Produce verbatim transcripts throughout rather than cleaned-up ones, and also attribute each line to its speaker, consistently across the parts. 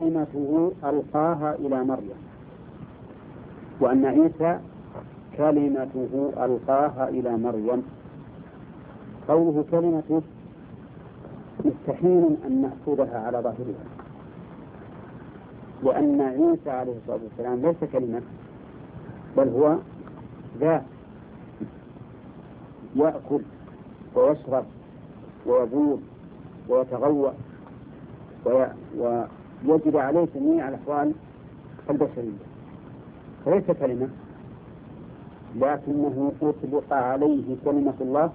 Speaker 1: كلمته ألقاها إلى مريم، وأن عيسى كلمته ألقاها إلى مريم. قوله كلمته مستحيل أن نأخذها على ظاهرها، لأن عيسى عليه الصلاة والسلام ليس كلمة، بل هو ذات يأكل ويشرب ويبول ويتغوى ويجري عليه جميع الأحوال البشرية، فليس كلمة، لكنه أطلق عليه كلمة الله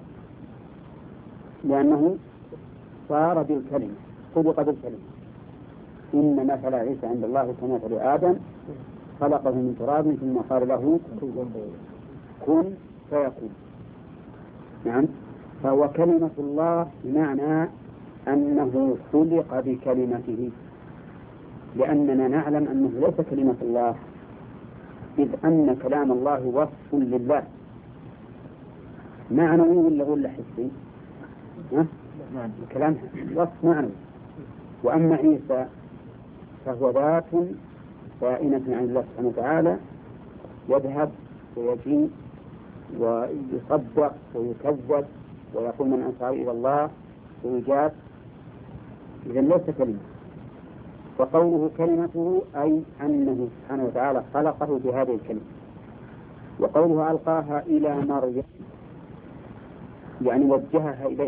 Speaker 1: لأنه صار بالكلمة، خلق بالكلمة. إن مثل عيسى عند الله كمثل آدم خلقه من تراب ثم قال له كن فيكون. نعم، فهو كلمة الله بمعنى أنه خلق بكلمته، لأننا نعلم أنه ليس كلمة الله، إذ أن كلام الله وصف لله معنوي ولا ولا حسي؟ الكلام وصف معنوي. وأما عيسى فهو ذات بائنة عن الله سبحانه وتعالى، يذهب ويجيء ويصدق ويكذب ويقول من أنصار إلى الله ويجاب، إذا ليس كلمة. وقوله كلمته أي أنه سبحانه وتعالى خلقه بهذه الكلمة. وقوله ألقاها إلى مريم يعني وجهها إليه،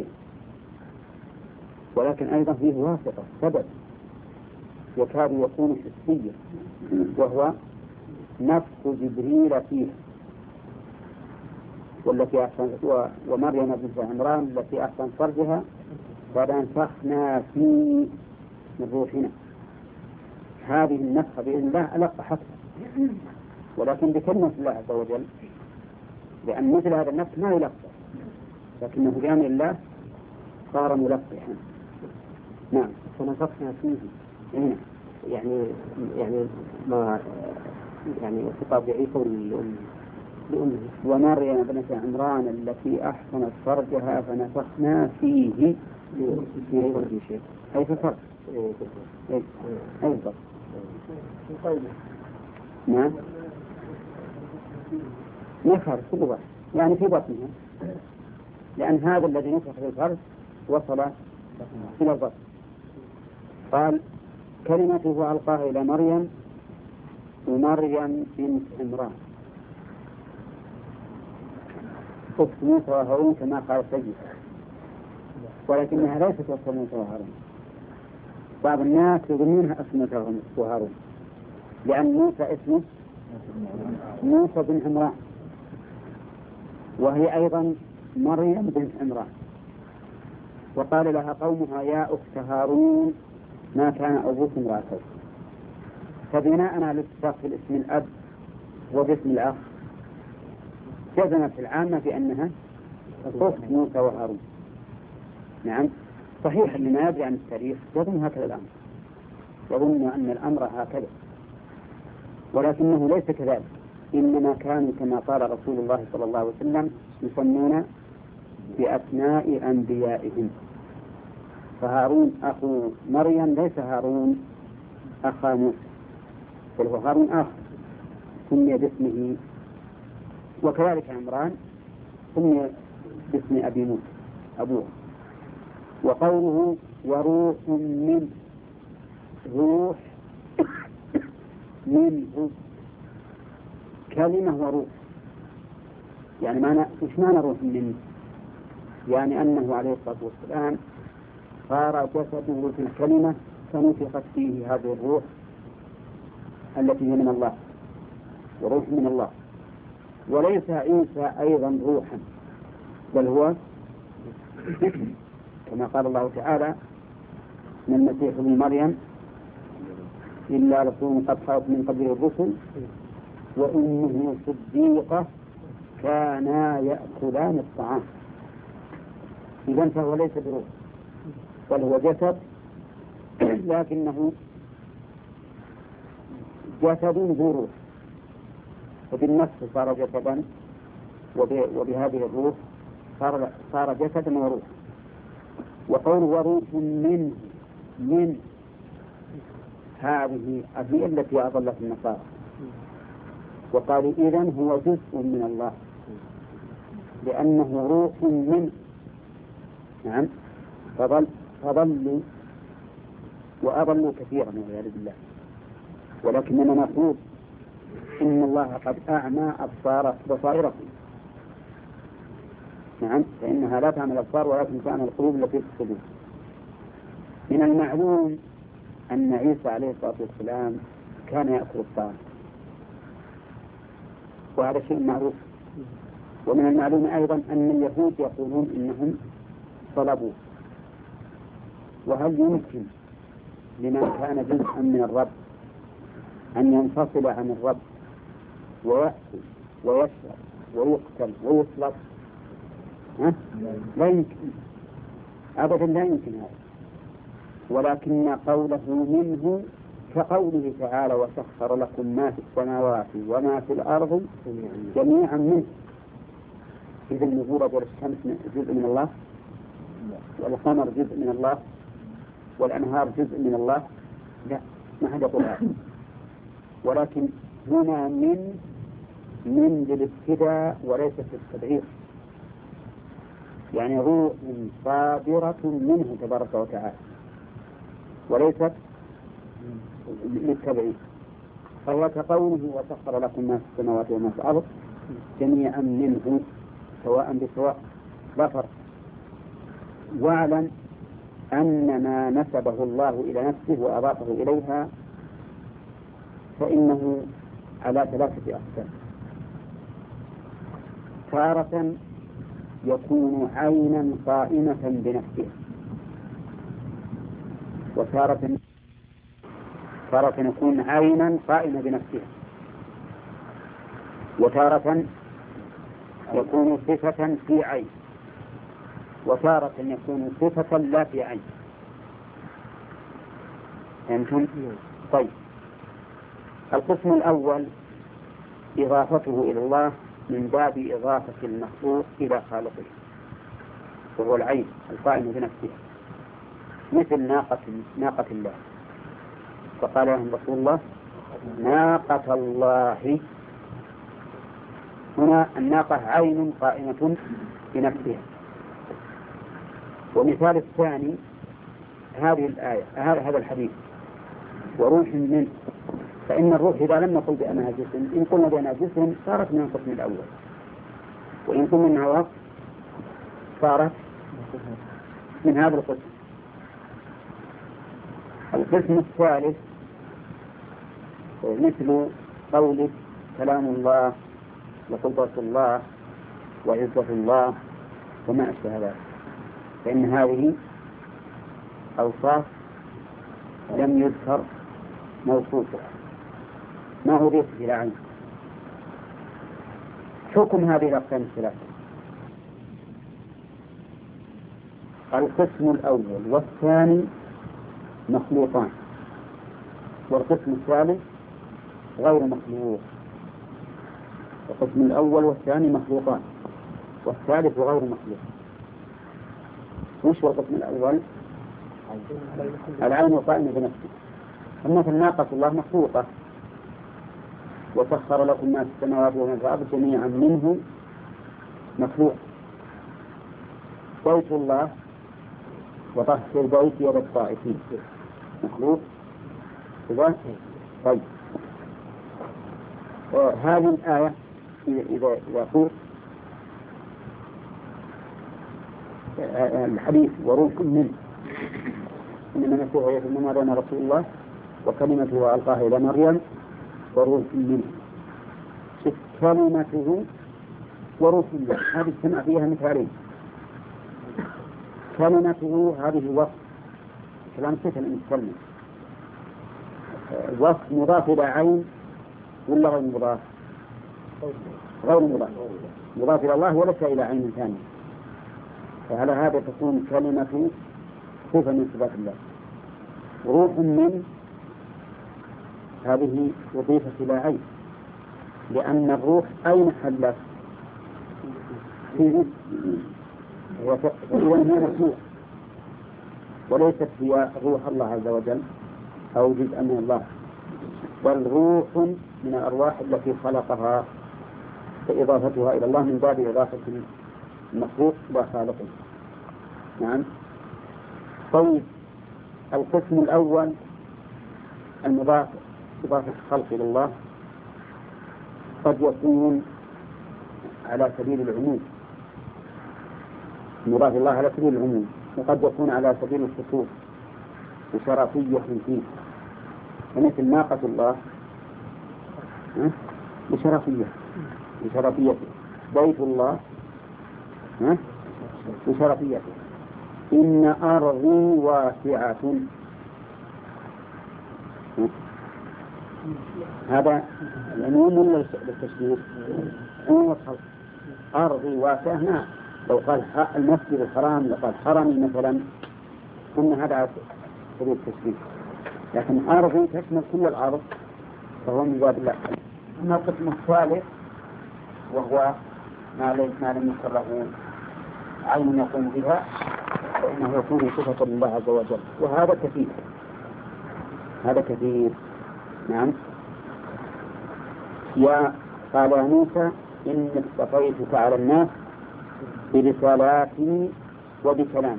Speaker 1: ولكن أيضا فيه واسطة سبب يكاد يكون حسيا، وهو نفخ جبريل فيه، والتي أحسن ومريم بنت عمران التي أحسن فرجها فنفخنا فيه من روحنا. هذه النفخة بإذن الله ألق حقها، ولكن بكلمة الله عز وجل، لأن مثل هذا النفخ ما يلقى، لكنه بأمر الله صار ملقحا. نعم، فنفخنا فيه هنا يعني يعني ما يعني خطاب عيسى لأمه ومريم بنت عمران التي أحسنت فرجها فنفخنا فيه في شيء أي في الفرج أي أي فرج. نعم، نفر في الوقت يعني في بطنها، لأن هذا الذي نفخ في الفرج وصل إلى البطن. قال كلمته ألقاها إلى مريم، ومريم بنت عمران أخت موسى وهارون كما قال السيد، ولكنها ليست أخت موسى وهارون. بعض الناس يظنونها اسمها وهارون، لأن موسى اسمه موسى بن عمران، وهي أيضا مريم بنت عمران. وقال لها قومها يا أخت هارون ما كان أبوك امرأ سوء. فبناء على الاتفاق في الاسم الأب وباسم الأخ جزمت العامة بأنها أخت موسى وهارون. نعم صحيح، اللي ما يدري عن التاريخ يظن هكذا الأمر، يظن أن الأمر هكذا، ولكنه ليس كذلك. إنما كانوا كما قال رسول الله صلى الله عليه وسلم يسمون بأسماء أنبيائهم. فهارون أخو مريم ليس هارون أخا موسى، بل هو هارون آخر سمي باسمه، وكذلك عمران سمي باسم أبي موسى أبوه. وقوله وروح منه، روح منه كلمة وروح، يعني معنى إيش معنى روح منه؟ يعني أنه عليه الصلاة والسلام صار جسده في الكلمة فنفخت فيه هذه الروح التي هي من الله، وروح من الله. وليس عيسى أيضا روحا، بل هو كما قال الله تعالى من المسيح ابن مريم إلا رسول قد خلت من قبله الرسل وأمه صديقة كانا يأكلان الطعام. إذن فهو ليس بروح، بل هو جسد، لكنه جسد ذو روح، وبالنفس صار جسدا، وبهذه الروح صار صار جسدا وروح. وقول وروح منه، من هذه هي التي أضلت النصارى، وقالوا إذن هو جزء من الله لأنه روح منه. نعم، فضل فضلوا وأضلوا كثيرا والعياذ بالله. ولكننا نقول إن الله قد أعمى أبصار بصائركم. نعم، فإنها لا تعمل الأبصار ولكن تعمل القلوب التي في الصدور. من المعلوم أن عيسى عليه الصلاة والسلام كان يأكل الطعام، وهذا شيء معروف. ومن المعلوم أيضا أن اليهود يقولون إنهم طلبوه. وهل يمكن لمن كان جزءا من الرب أن ينفصل عن الرب ويأكل ويشرب ويقتل ويصلب؟ ها؟ لا يمكن أبدا، لا يمكن هذا. ولكن قوله منه كقوله تعالى وسخر لكم ما في السماوات وما في الأرض جميعا منه. إذا النزول والشمس جزء من الله، والقمر جزء من الله، والأنهار جزء من الله؟ لا، ما حد يقول هذا. ولكن هنا من من للابتداء وليست للتبعير، يعني روح صادرة منه تبارك وتعالى وليست للتبعير. فهو كقوله وسخر لكم ما في السماوات وما في الأرض جميعا منه سواء بسواء لا فرق. واعلم أن ما نسبه الله إلى نفسه وأضافه إليها فإنه على ثلاثة أقسام. تارة يكون عينا قائمة بنفسها، وتارة تارة يكون عينا قائمة بنفسها، وتارة يكون صفة في عين، وتارة يكون صفة لا في عين. فهمتم؟ طيب، القسم الأول إضافته إلى الله من باب إضافة المخلوق إلى خالقه، وهو العين القائم بنفسها، مثل ناقة ناقة الله، فقال لهم رسول الله ناقة الله. هنا الناقة عين قائمة بنفسها. ومثال الثاني هذه الآية هذا الحديث وروح منه، فإن الروح إذا لم نقل بأنها جسم، إن قلنا بأنها جسم صارت من القسم الأول، وإن قلنا أنها وقت صارت من هذا القسم. القسم الثالث مثل قولك كلام الله وقدرة الله وعزة الله وما أشبه ذلك، فإن هذه أوصاف لم يذكر موصوفها، ما هو ضيف إلى عين. حكم هذه الأقسام الثلاثة: القسم الأول والثاني مخلوقان، والقسم الثالث غير مخلوق. القسم الأول والثاني مخلوقان، والثالث غير مخلوق. وش هو القسم الأول؟ العين قائمة بنفسه. مثل ناقة الله مخلوقة، وسخر لكم ما في السماوات وما في الأرض جميعا منه مخلوق. بيت الله وطهر البيت يد الطائفين مخلوق. طيب، هذه الآية إذا إذا قلت الحديث وروح منه إنما نسوه يتم مريم رسول الله وكلمته ألقاها إلى مريم وروح منه. كلمته وروح منه هذه السمع فيها مثالين. كلمته هذه وصف كلام صفة المتكلم، وصف مضاف إلى عين ولا غير مضاف؟ غير مضاف، مضاف إلى الله وليس إلى عين ثانية. فعلى هذا تكون كلمة صفة من صفات الله. روح من هذه أضيفت إلى عين، لأن الروح أين حلت؟ في وهي مخلوق وليست هي روح الله عز وجل. أو جزءا من الله، بل روح من الأرواح التي خلقها، فإضافتها إلى الله من باب إضافة المخلوق إلى خالقه. نعم. طيب، القسم الأول المضاف إضافة الخلق إلى الله قد يكون على سبيل العموم، مضاف الله على سبيل العموم، وقد يكون على سبيل الخصوص بشرفية فيه، فمثل ناقة الله بشرفية بشرفيته، بيت الله بشرفيته، إن أرضي واسعة، هذا العموم ولا للتشبيه؟ عموم الخلق. أرضي واسعة، نعم. لو قال المسجد الحرام لقال حرمي مثلا، إن هذا سبيل التشبيه، لكن أرضي تشمل كل الأرض، فهو من باب الله. أما القسم الثالث وهو ما لم يكن له عين يقوم بها، فإنه يكون صفة لله عز وجل، وهذا كثير، هذا كثير. نعم. يا قال يا موسى إني اصطفيتك على الناس برسالاتي وبكلامي،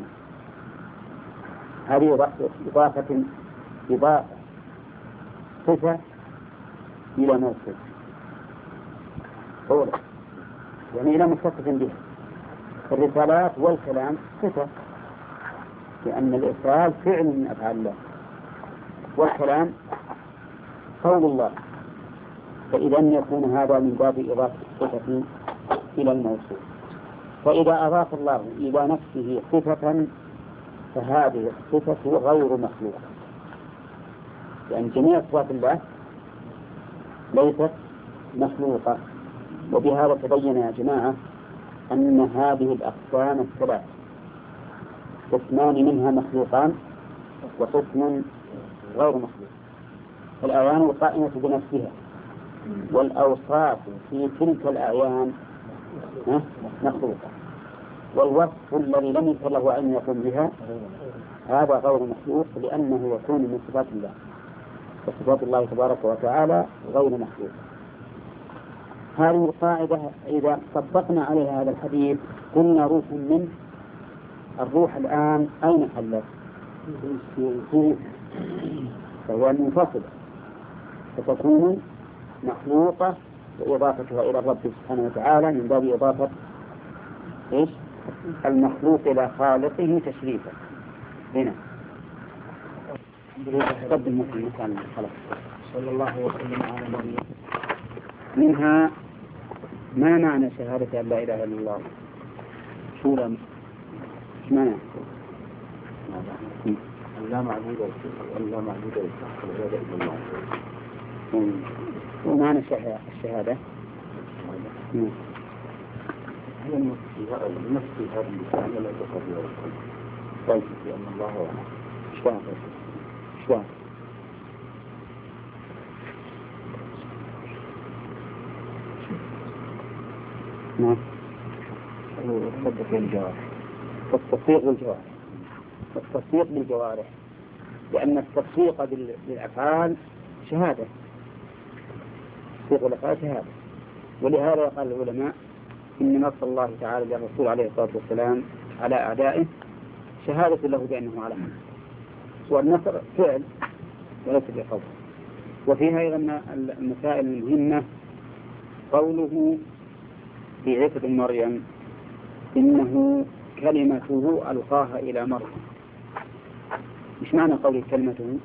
Speaker 1: هذه إضافة إضافة صفة إلى موصف أولا، يعني إلى متصف بها. الرسالات والكلام صفة، لأن الإرسال فعل من أفعال الله، والكلام قول الله، فإذا يكون هذا من باب إضافة الصفة إلى الموصوف. فإذا أضاف الله إلى نفسه صفة فهذه الصفة غير مخلوقة، لأن جميع صفات الله ليست مخلوقة. وبهذا تبين يا جماعة أن هذه الأقسام الثلاث قسمان منها مخلوقان وقسم غير مخلوق. الأعيان القائمة بنفسها والأوصاف في تلك الأعيان مخلوقة، والوصف الذي لم يكن له عين يقوم بها هذا غير مخلوق، لأنه يكون من صفات الله، وصفات الله تبارك وتعالى غير مخلوق. هذه القاعدة إذا طبقنا عليها هذا الحديث قلنا روح منه، الروح الآن أين حلت؟ فهو منفصل، فتكون مخلوقة وإضافتها إلى الرب سبحانه وتعالى من باب إضافة إيش؟ المخلوق إلى خالقه تشريفا. هنا قدم في مكان الخلق. صلى الله وسلم على نبينا. منها ما معنى شهادة أن لا إله إلا الله؟ شو لا مش معنى؟
Speaker 2: لا معبود ولا معبود بالحق العبادة إلا الله.
Speaker 1: ومعنى الشهادة؟
Speaker 2: هي النفس في هذا اللسان لا تقدر القلب. طيب لأن الله هو
Speaker 1: شواء شواء نعم.
Speaker 2: تصدق بالجوارح،
Speaker 1: التصديق بالجوارح، التصديق بالجوارح، لأن التصديق بالأفعال شهادة، التصديق بالأفعال شهادة. ولهذا قال العلماء إن نص الله تعالى للرسول عليه الصلاة والسلام على أعدائه شهادة له بأنه على حق، والنصر فعل وليس بقول. وفيها أيضا المسائل المهمة قوله في عيسى بن مريم إنه كلمته ألقاها إلى مريم. مش معنى قوله كلمته؟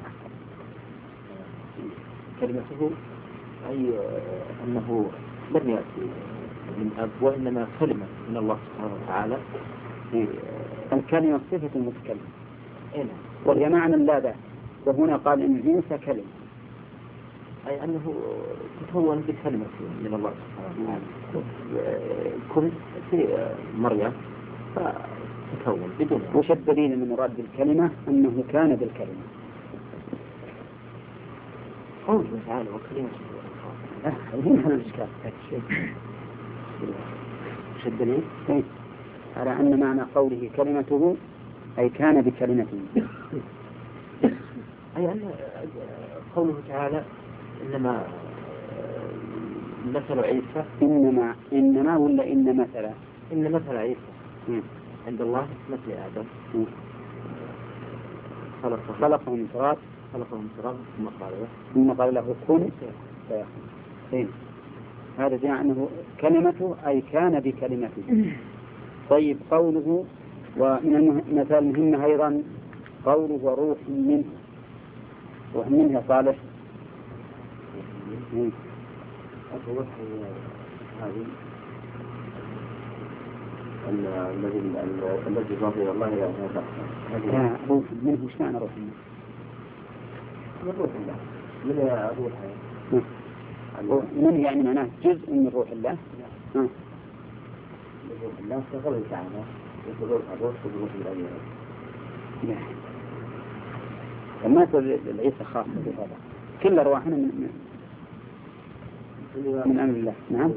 Speaker 2: كلمته أي أنه لم يأتي من أب، وإنما كلمة من الله سبحانه وتعالى.
Speaker 1: الكلمة صفة المتكلم، وهي معنى لا ذات. وهنا قال إن عيسى كلمة،
Speaker 2: أي أنه تكون بكلمة من الله سبحانه وتعالى. كن في مريم فتكون بدون.
Speaker 1: وش الدليل من مراد بالكلمة؟ أنه كان بالكلمة.
Speaker 2: قوله تعالى وكلمة
Speaker 1: أه هنا الإشكال.
Speaker 2: وش الدليل؟
Speaker 1: على أن معنى قوله كلمته أي كان بكلمته.
Speaker 2: أي أن قوله تعالى إنما مثل عيسى
Speaker 1: إنما إنما ولا إن مثلا
Speaker 2: إن مثل عيسى
Speaker 1: م.
Speaker 2: عند الله مثل آدم
Speaker 1: م.
Speaker 2: خلقه
Speaker 1: خلقه من تراب
Speaker 2: خلقه من تراب ثم قال له
Speaker 1: ثم قال له كن فيكون. هذا يعني أنه كلمته أي كان بكلمته. طيب قوله ومن مثال مهم أيضا قوله وروح منه، روح منه صالح
Speaker 2: الروح هذه الذي الذي ضاف إلى الله إلى هذا
Speaker 1: روح منه. وش معنى روح منه؟
Speaker 2: من روح الله من روح
Speaker 1: من يعني معناه جزء من روح الله.
Speaker 2: من روح الله كقوله تعالى يقول الروح بروح الله.
Speaker 1: وما تقول العيسى خاصة بهذا، كل أرواحنا من من أمر الله. نعم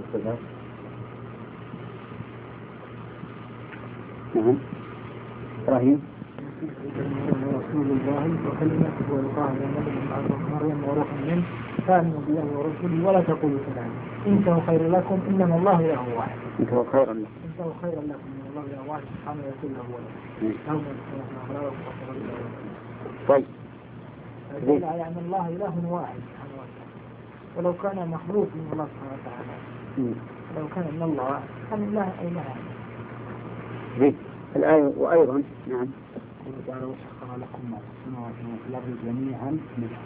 Speaker 1: نعم. إبراهيم
Speaker 3: رسول الله وكلمته والقاه مريم وروح منه فآمنوا بالله ورسوله ولا تقولوا ثلاثة إنه خير لكم إنما الله إله واحد.
Speaker 1: إنه خير لكم
Speaker 3: إنه خير لكم إنما الله إله واحد سبحانه يقول له ولا.
Speaker 1: طيب
Speaker 3: لا يعني الله إله واحد سبحانه وتعالى، ولو كان مخلوق من الله سبحانه وتعالى لو كان من الله كان الله إله.
Speaker 1: زين الآية. وأيضا نعم
Speaker 3: تعالى وسخر لكم ما في السماوات وما في الأرض جميعا.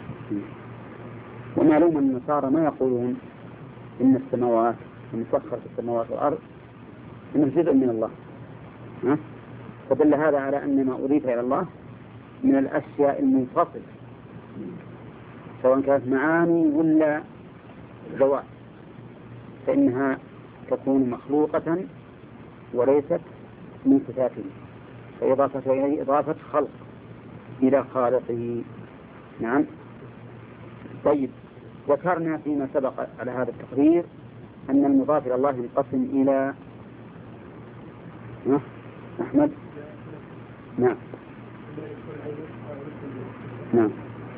Speaker 1: ومعلوم أن النصارى ما يقولون إن السماوات المسخر في السماوات والأرض إنه جزء من الله، ها؟ فدل هذا على أن ما أضيف إلى الله من الأشياء المنفصلة سواء كانت معاني ولا ذوات فإنها تكون مخلوقة وليست من صفاته، فإضافة إليه إضافة خلق إلى خالقه. نعم. طيب ذكرنا فيما سبق على هذا التقرير أن المضاف إلى الله ينقسم إلى أحمد. نعم نعم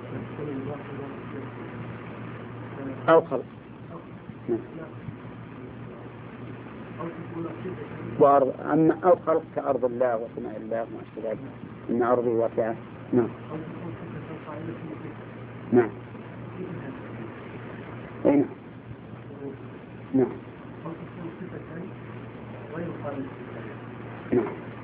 Speaker 1: أو خلق. نعم. وأرض أما أو خلق كأرض الله وسماء الله وما أشبه ذلك إن أرضه واسعة. نعم نعم أين نعم نعم.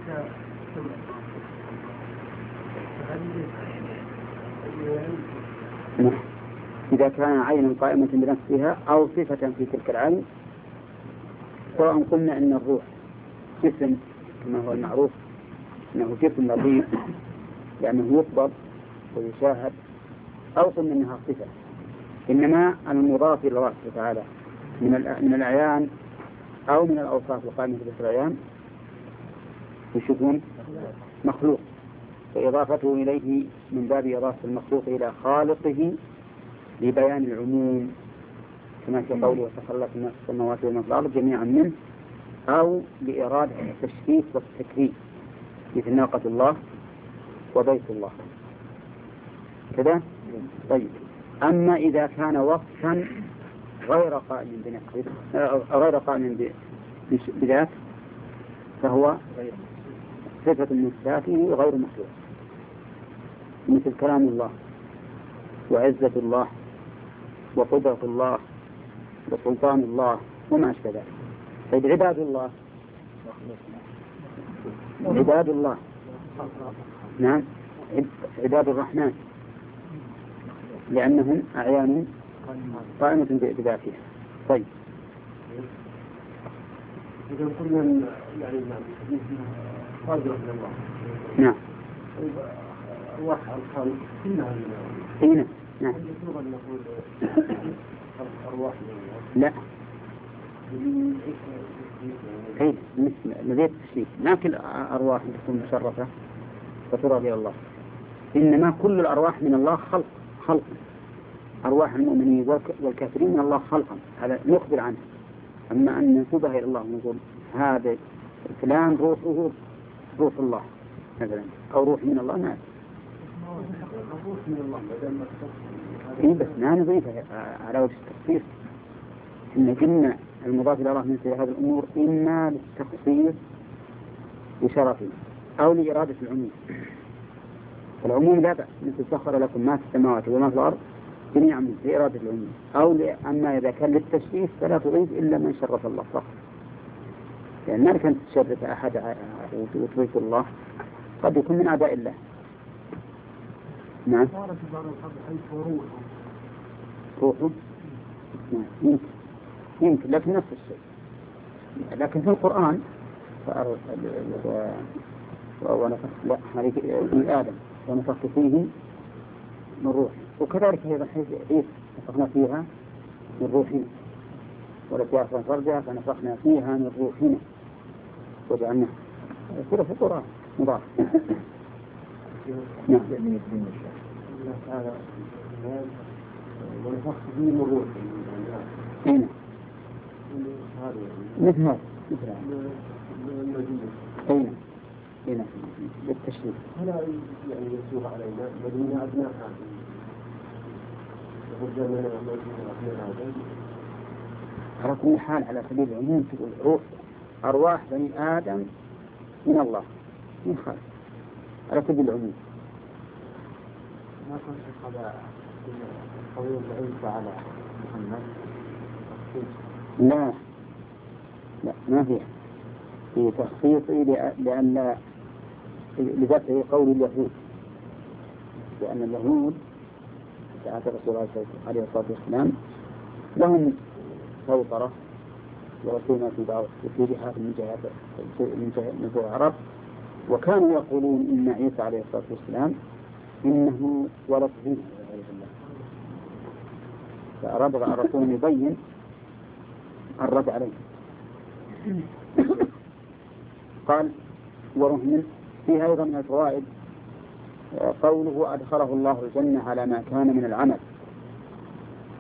Speaker 1: نعم. إذا كان عينا قائمة بنفسها أو صفة في تلك العين، سواء قلنا أن الروح جسم كما هو المعروف أنه جسم لطيف لأنه يقبض ويشاهد، أو قلنا أنها صفة. إنما المضاف إلى الله تعالى من من الأعيان أو من الأوصاف القائمة بالعيان يشوفون مخلوق، فإضافته إليه من باب إضافة المخلوق إلى خالقه لبيان العموم كما في قوله وسخر لكم ما في السماوات وما في الأرض جميعا منه، أو لإرادة التشريف والتكريم مثل ناقة الله وبيت الله كذا. طيب أما إذا كان وصفا غير قائم بنفسه غير قائم بذات فهو صفة من صفاته غير مخلوق، مثل كلام الله وعزة الله وقدرة الله وسلطان الله وما أشبه ذلك. طيب عباد الله عباد الله نعم عباد الرحمن لأنهم أعيان قائمة بذاتها. طيب
Speaker 2: إذا قلنا يعني قادرة من الله
Speaker 1: نعم
Speaker 2: أرواح الخالق كلها
Speaker 1: هنا نعم
Speaker 2: المفروض أن نقول أرواح
Speaker 1: لا أي لذيذ التشريف ما كل أرواح تكون مشرفة فترى إلى الله، إنما كل الأرواح من الله خلق خلق أرواح المؤمنين والكافرين من الله خلقا هذا نخبر عنه. أما أن ننسبها إلى الله ونقول هذا فلان روحه روح الله مثلا أو روح من الله ما
Speaker 3: مبعوث من الله بدل ما
Speaker 1: إيه بس ما نضيفه على وجه التخصيص. إن قلنا المضاف إلى الله من مثل هذه الأمور إما للتخصيص بشرفه أو لإرادة العموم. فالعموم لا بأس، مثل سخر لكم ما في السماوات وما في الأرض جميعا من لإرادة العموم. أو أما إذا كان للتشريف فلا تضيف إلا من شرف الله فقط، لأن ما كانت تشرف أحد وتضيف الله قد يكون من أعداء الله. نعم.
Speaker 3: صارت بعض الحديث وروحه
Speaker 1: روحه نعم يمكن يمكن لكن نفس الشيء. لكن في القرآن ونفخ لا من آدم ونفخ فيه من روح، وكذلك أيضا حيث عيسى نفخنا فيها من روحنا والتي أخرى فرجها فنفخنا فيها من روحنا وجعلنا كله في القرآن مضاف. نعم.
Speaker 3: هذا ونفخ فيه من روح
Speaker 1: هنا مثل هذا مثل هذا هنا هنا بالتشريف.
Speaker 3: هلا يعني يسوع علينا مدينة أبنائها وجدنا مدينة أبنائها.
Speaker 1: على كل حال على سبيل العموم تقول روح أرواح بني آدم من الله من خالق على سبيل العموم.
Speaker 2: ما كنت هذا قوي عيسى على محمد؟
Speaker 1: لا لا ما فيها في تخصيصي لأن لذلك قول اليهود، لأن اليهود ساعة رسول الله عليه الصلاة والسلام لهم سيطرة ورسولنا في بعض في جهات من جهات من جهات العرب، وكانوا يقولون إن عيسى عليه الصلاة والسلام إنه ولد منه، فأراد الرسول يبين الرد عليه. قال ورهن فيها أيضا من الفوائد قوله أدخله الله الجنة على ما كان من العمل